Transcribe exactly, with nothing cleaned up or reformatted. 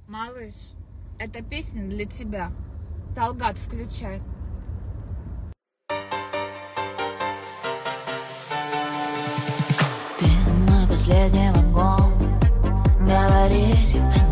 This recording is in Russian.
Малыш, эта песня для тебя. Талгат, включай. Ты мой последний вагон, говорили они.